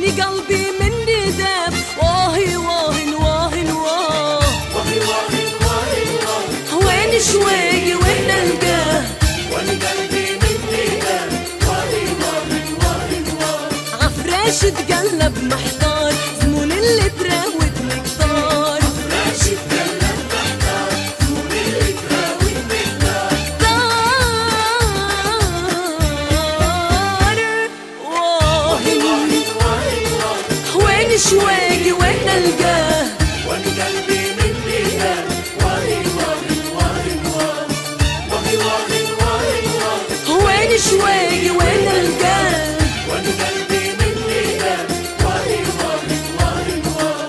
واني قلبي مني داب. واهي واهن واهن واه، واهي واهن واهن واه، وين شويقي وين القاه، واني قلبي مني داب. واهي واهن واهن واه، عفراش تقلب محتار، زمون اللي تراود مقدار. عفراش تقلب محتار، زمون اللي تراود مقدار. واهن واهن واهن واه، وين شويقي وين القاه، واني قلبي مني داب. واهي واهن واهن واه، واهي واهن واهن واه، وين شويقي وين القاه. واني قلبي مني داب. واهي واهن واهن واه.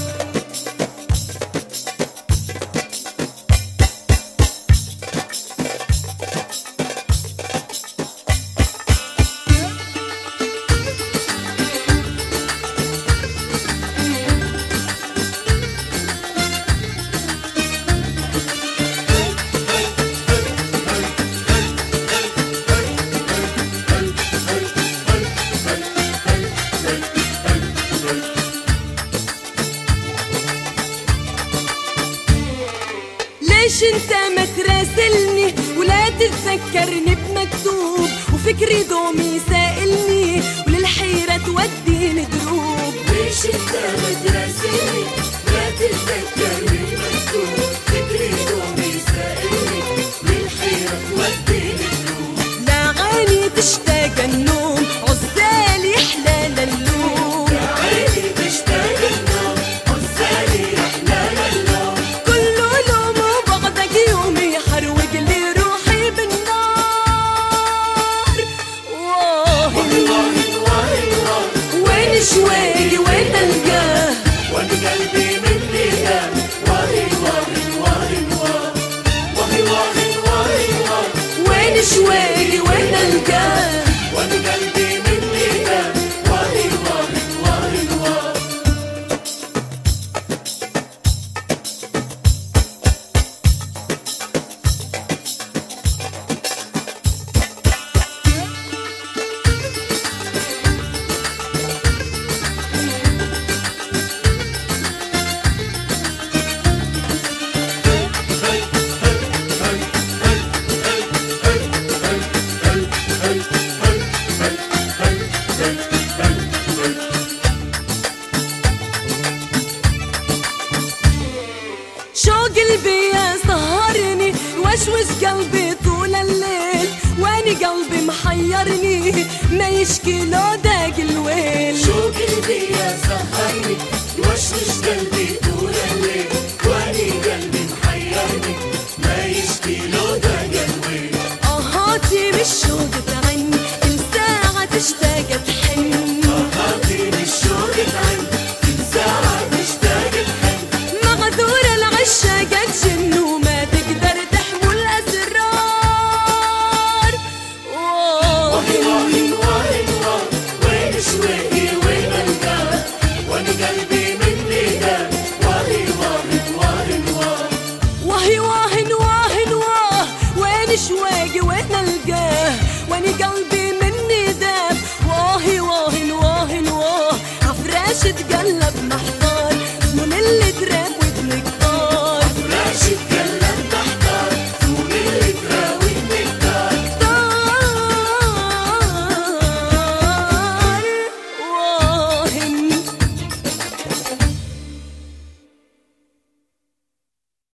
ليش انت ما تراسلني ولا تتذكرني بمكتوب، وفكري دومي سائلني وللحيرة توديني دروب. ليش انت ما تراسلني لا تتذكرني مكتوب، فكري دومي سائلني للحيرة توديني دروب. لا عيني تشتاق النوم، عزالي حلال اللوم. يا عيني تشتاق النوم، عزالي أحلام اللوم. كله لوم وبعدك يومي يحروق لي روحي بالنار. واهي واهن واهن واه، وين شويقي وين القاه، واني قلبي مني داب. واهي واهن واهن واه، واهي واهن واهن واه، وين شويقي وين القاه. واني قلبي مني داب. واهي واهن واهن واه. شوق قلبي سهرني وشوش قلبي طول الليل، واني قلبي محيرني ما يشكي لو داق الويل. شوق قلبي يا سهرني يوشوش قلبي طول الليل، واني قلبي محيرني ما يشكي لو داق الويل. اهاتي بالشوق تعني كل ساعة تشتاق تحن. هاتي بالشوق تعن كل ساعة تشتاق تحن. مغدور العشاق تجن وما تقدر تحمل الاسرار. واهي واهن واهن واه، وين شويقي وين القاه، واني قلبي مني داب. واهي واهن واهن واه، وهي واهن واهن واه، وين شوي